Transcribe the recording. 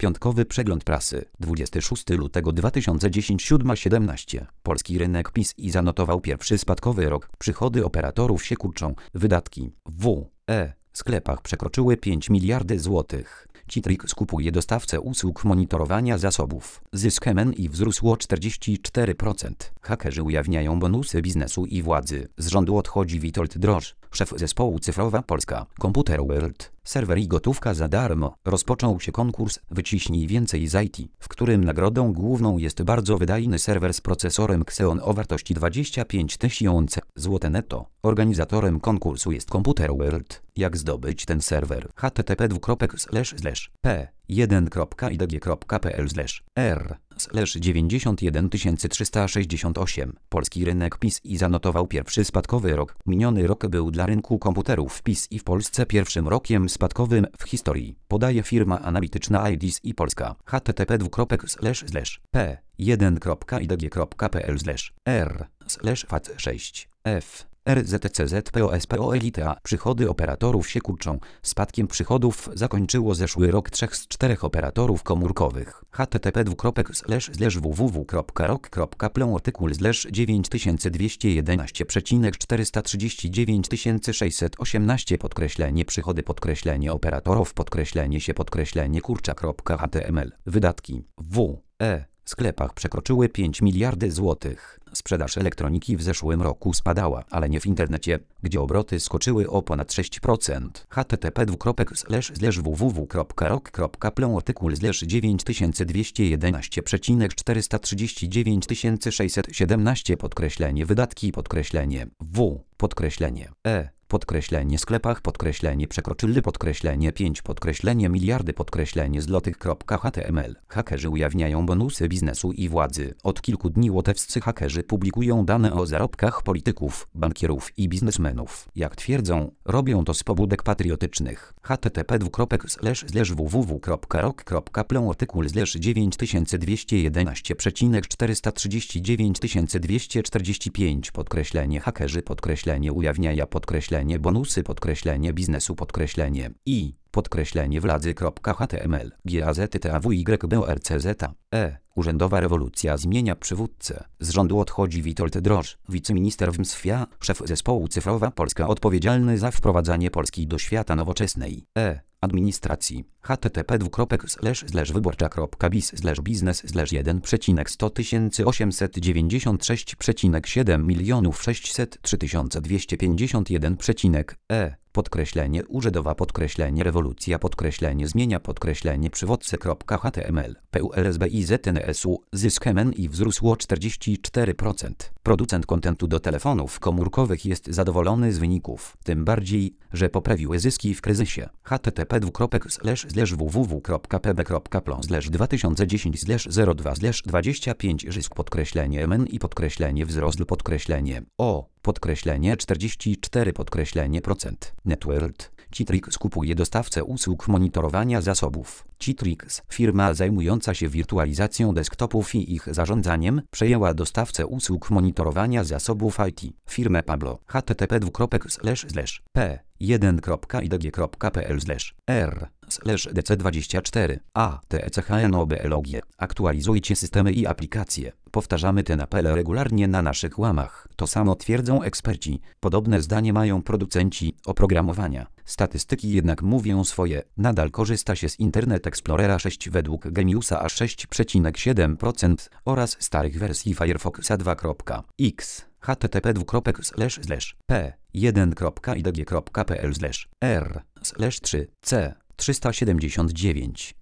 Piątkowy przegląd prasy. 26 lutego 2010 7:17. Polski rynek PiS zanotował pierwszy spadkowy rok. Przychody operatorów się kurczą. Wydatki w sklepach przekroczyły 5 miliardy złotych. Citrix kupuje dostawcę usług monitorowania zasobów. Zysk MNI wzrósł o 44%. Hakerzy ujawniają bonusy biznesu i władzy. Z rządu odchodzi Witold Drożdż, szef zespołu Cyfrowa Polska. Computer World, serwer i gotówka za darmo. Rozpoczął się konkurs Wyciśnij więcej z IT, w którym nagrodą główną jest bardzo wydajny serwer z procesorem Xeon o wartości 25 000 zł netto. Organizatorem konkursu jest Computer World. Jak zdobyć ten serwer? http://p1.idg.pl/r/91368. Polski rynek PiS zanotował pierwszy spadkowy rok. Miniony rok był dla rynku komputerów PiS w Polsce pierwszym rokiem spadkowym w historii, podaje firma analityczna IDC Polska. http://p1.idg.pl/r/FAT6F RZCZPOSPOLITA. Przychody operatorów się kurczą. Spadkiem przychodów zakończyło zeszły rok 3 z 4 operatorów komórkowych. http://www.rok.pl artykuł /9211,439 618 /przychody operatorów _kurcza.html. Wydatki w sklepach przekroczyły 5 miliardy złotych. Sprzedaż elektroniki w zeszłym roku spadała, ale nie w internecie, gdzie obroty skoczyły o ponad 6%. http://www.rok.pl artykuł /9211,439 617 _wydatki w sklepach przekroczyły 5 miliardy złotych.html. Hakerzy ujawniają bonusy biznesu i władzy. Od kilku dni łotewscy hakerzy publikują dane o zarobkach polityków, bankierów i biznesmenów. Jak twierdzą, robią to z pobudek patriotycznych. http://www.rok.pl artykuł /9211,439 245 _hakerzy ujawniają bonusy biznesu i władzy.html. GAZTAWYBORCZ. Urzędowa rewolucja zmienia przywódcę. Z rządu odchodzi Witold Drożdż, wiceminister w MSWiA, szef zespołu Cyfrowa Polska odpowiedzialny za wprowadzanie Polski do świata nowoczesnej administracji. http://wyborcza.biz/biznes/1,100 896,7 603 251,e Urzędowa rewolucja zmienia przywódcę.html. PULSBIZNSU. Zysk MNI wzrósł o 44%. Producent kontentu do telefonów komórkowych jest zadowolony z wyników, tym bardziej, że poprawiły zyski w kryzysie. http://www.pb.pl/2010/02/25 zysk MNI wzrost o 44%. Networld. Citrix kupuje dostawcę usług monitorowania zasobów. Citrix, firma zajmująca się wirtualizacją desktopów i ich zarządzaniem, przejęła dostawcę usług monitorowania zasobów IT, firmę Pablo. http://p1.idg.pl/r/dc24 ATECHNOBLOG. Aktualizujcie systemy i aplikacje. Powtarzamy ten apel regularnie na naszych łamach. To samo twierdzą eksperci. Podobne zdanie mają producenci oprogramowania. Statystyki jednak mówią swoje. Nadal korzysta się z Internet Explorera 6 według Geniusa aż 6,7% oraz starych wersji Firefoxa 2.x. http://p1.idg.pl/r/3c379